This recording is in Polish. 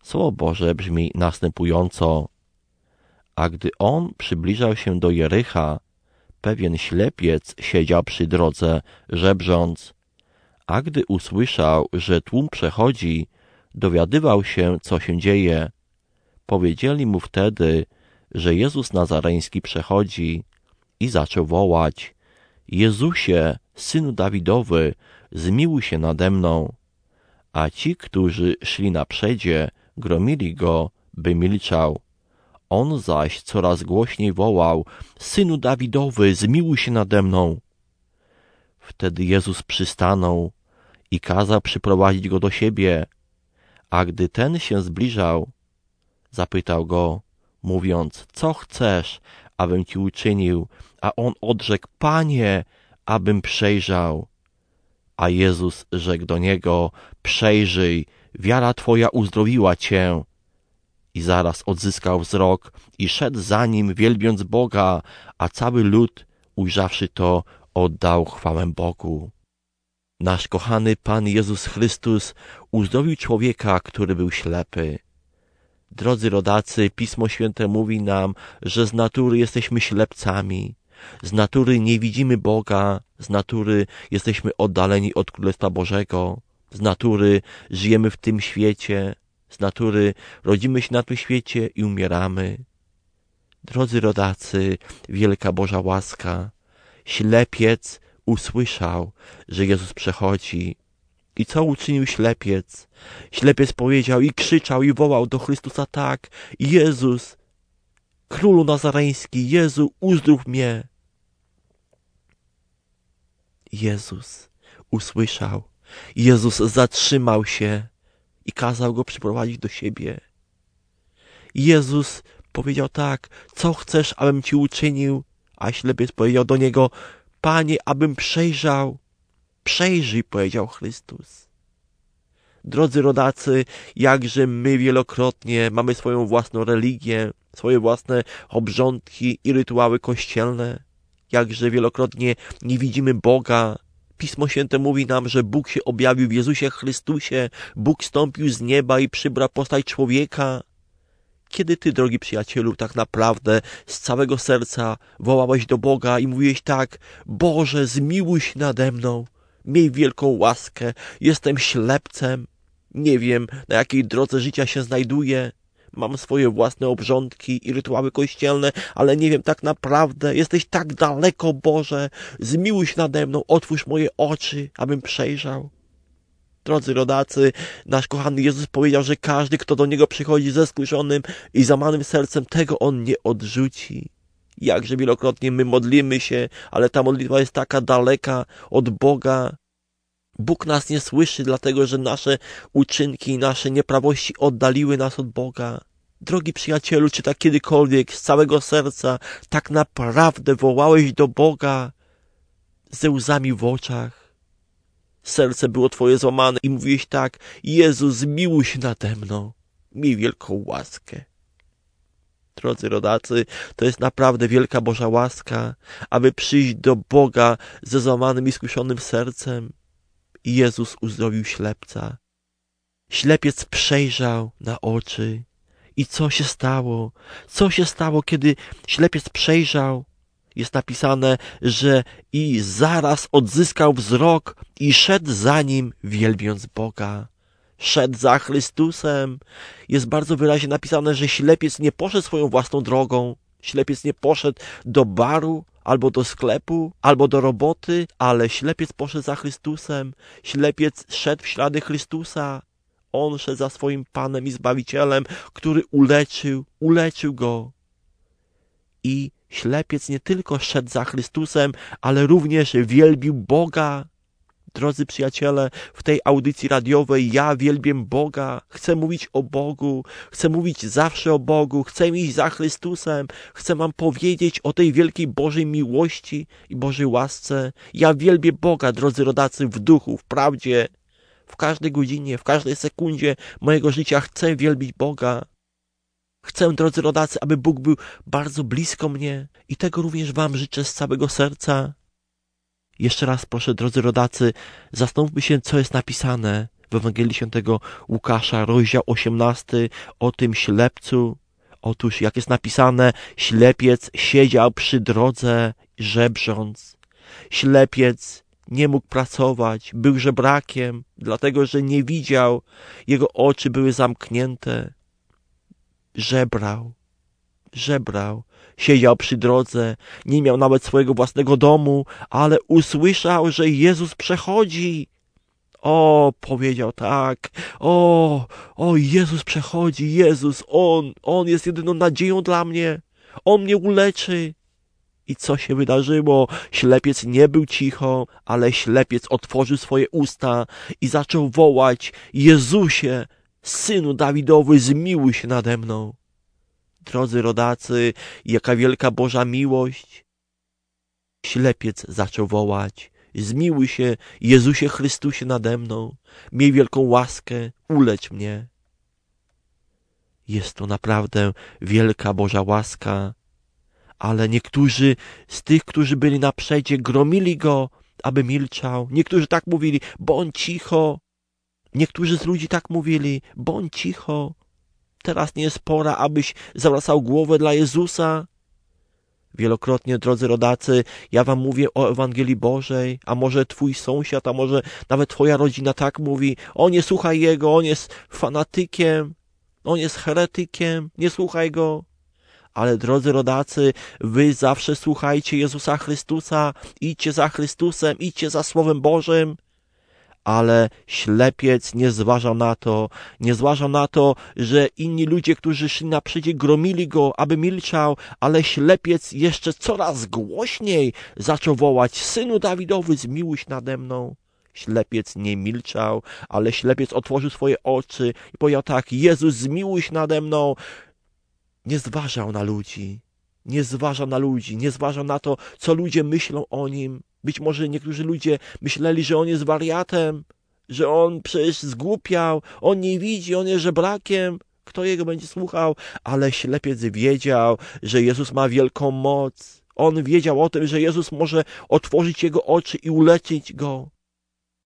Słowo Boże brzmi następująco. A gdy on przybliżał się do Jericha, pewien ślepiec siedział przy drodze, żebrząc. A gdy usłyszał, że tłum przechodzi, dowiadywał się, co się dzieje. Powiedzieli mu wtedy, że Jezus Nazareński przechodzi i zaczął wołać: Jezusie, Synu Dawidowy, zmiłuj się nade mną. A ci, którzy szli naprzedzie, gromili go, by milczał. On zaś coraz głośniej wołał: Synu Dawidowy, zmiłuj się nade mną. Wtedy Jezus przystanął i kazał przyprowadzić go do siebie. A gdy ten się zbliżał, zapytał go, mówiąc: Co chcesz, abym ci uczynił? A on odrzekł: Panie, abym przejrzał. A Jezus rzekł do niego: Przejrzyj, wiara twoja uzdrowiła cię. I zaraz odzyskał wzrok i szedł za nim, wielbiąc Boga, a cały lud, ujrzawszy to, oddał chwałę Bogu. Nasz kochany Pan Jezus Chrystus uzdrowił człowieka, który był ślepy. Drodzy rodacy, Pismo Święte mówi nam, że z natury jesteśmy ślepcami, z natury nie widzimy Boga, z natury jesteśmy oddaleni od Królestwa Bożego, z natury żyjemy w tym świecie, z natury rodzimy się na tym świecie i umieramy. Drodzy rodacy, wielka Boża łaska. Ślepiec usłyszał, że Jezus przechodzi. I co uczynił ślepiec? Ślepiec powiedział i krzyczał i wołał do Chrystusa tak: Jezus, Królu Nazareński, Jezu, uzdrów mnie. Jezus usłyszał. Jezus zatrzymał się i kazał go przyprowadzić do siebie. Jezus powiedział tak: Co chcesz, abym ci uczynił? A ślepiec powiedział do niego: Panie, abym przejrzał. Przejrzyj, powiedział Chrystus. Drodzy rodacy, jakże my wielokrotnie mamy swoją własną religię, swoje własne obrządki i rytuały kościelne. Jakże wielokrotnie nie widzimy Boga. Pismo Święte mówi nam, że Bóg się objawił w Jezusie Chrystusie. Bóg stąpił z nieba i przybrał postać człowieka. Kiedy ty, drogi przyjacielu, tak naprawdę z całego serca wołałeś do Boga i mówiłeś tak: Boże, zmiłuj się nade mną, miej wielką łaskę, jestem ślepcem, nie wiem, na jakiej drodze życia się znajduję, mam swoje własne obrządki i rytuały kościelne, ale nie wiem, tak naprawdę jesteś tak daleko, Boże, zmiłuj się nade mną, otwórz moje oczy, abym przejrzał. Drodzy rodacy, nasz kochany Jezus powiedział, że każdy, kto do Niego przychodzi ze skruszzonym i zamanym sercem, tego On nie odrzuci. Jakże wielokrotnie my modlimy się, ale ta modlitwa jest taka daleka od Boga. Bóg nas nie słyszy, dlatego że nasze uczynki i nasze nieprawości oddaliły nas od Boga. Drogi przyjacielu, czy tak kiedykolwiek z całego serca tak naprawdę wołałeś do Boga ze łzami w oczach? Serce było twoje złamane i mówiłeś tak: Jezu, zmiłuj się nade mną, miej wielką łaskę. Drodzy rodacy, to jest naprawdę wielka Boża łaska, aby przyjść do Boga ze złamanym i skruszonym sercem. I Jezus uzdrowił ślepca. Ślepiec przejrzał na oczy. I co się stało? Co się stało, kiedy ślepiec przejrzał? Jest napisane, że i zaraz odzyskał wzrok i szedł za nim, wielbiąc Boga. Szedł za Chrystusem. Jest bardzo wyraźnie napisane, że ślepiec nie poszedł swoją własną drogą. Ślepiec nie poszedł do baru, albo do sklepu, albo do roboty, ale ślepiec poszedł za Chrystusem. Ślepiec szedł w ślady Chrystusa. On szedł za swoim Panem i Zbawicielem, który uleczył go. I ślepiec nie tylko szedł za Chrystusem, ale również wielbił Boga. Drodzy przyjaciele, w tej audycji radiowej ja wielbię Boga, chcę mówić o Bogu, chcę mówić zawsze o Bogu, chcę iść za Chrystusem, chcę wam powiedzieć o tej wielkiej Bożej miłości i Bożej łasce. Ja wielbię Boga, drodzy rodacy, w duchu, w prawdzie, w każdej godzinie, w każdej sekundzie mojego życia chcę wielbić Boga. Chcę, drodzy rodacy, aby Bóg był bardzo blisko mnie i tego również wam życzę z całego serca. Jeszcze raz proszę, drodzy rodacy, zastanówmy się, co jest napisane w Ewangelii Świętego Łukasza, rozdział 18, o tym ślepcu. Otóż, jak jest napisane, ślepiec siedział przy drodze, żebrząc. Ślepiec nie mógł pracować, był żebrakiem, dlatego że nie widział, jego oczy były zamknięte. Żebrał, siedział przy drodze, nie miał nawet swojego własnego domu, ale usłyszał, że Jezus przechodzi. O, powiedział tak, o, Jezus przechodzi, Jezus, On jest jedyną nadzieją dla mnie, On mnie uleczy. I co się wydarzyło? Ślepiec nie był cicho, ale ślepiec otworzył swoje usta i zaczął wołać: Jezusie, Synu Dawidowy, zmiłuj się nade mną. Drodzy rodacy, jaka wielka Boża miłość. Ślepiec zaczął wołać: zmiłuj się, Jezusie Chrystusie, nade mną. Miej wielką łaskę, ulecz mnie. Jest to naprawdę wielka Boża łaska, ale niektórzy z tych, którzy byli na przedzie, gromili go, aby milczał. Niektórzy tak mówili: bądź cicho. Niektórzy z ludzi tak mówili: bądź cicho. Teraz nie jest pora, abyś zawracał głowę dla Jezusa. Wielokrotnie, drodzy rodacy, ja wam mówię o Ewangelii Bożej, a może twój sąsiad, a może nawet twoja rodzina tak mówi: o, nie słuchaj jego, on jest fanatykiem, on jest heretykiem, nie słuchaj go. Ale drodzy rodacy, wy zawsze słuchajcie Jezusa Chrystusa, idźcie za Chrystusem, idźcie za Słowem Bożym. Ale ślepiec nie zważał na to, że inni ludzie, którzy szli naprzeciw, gromili go, aby milczał, ale ślepiec jeszcze coraz głośniej zaczął wołać: Synu Dawidowy, zmiłuj się nade mną. Ślepiec nie milczał, ale ślepiec otworzył swoje oczy i powiedział tak: Jezus, zmiłuj się nade mną. Nie zważał na ludzi, nie zważał na to, co ludzie myślą o nim. Być może niektórzy ludzie myśleli, że on jest wariatem, że on przecież zgłupiał, on nie widzi, on jest żebrakiem. Kto jego będzie słuchał? Ale ślepiec wiedział, że Jezus ma wielką moc. On wiedział o tym, że Jezus może otworzyć jego oczy i uleczyć go.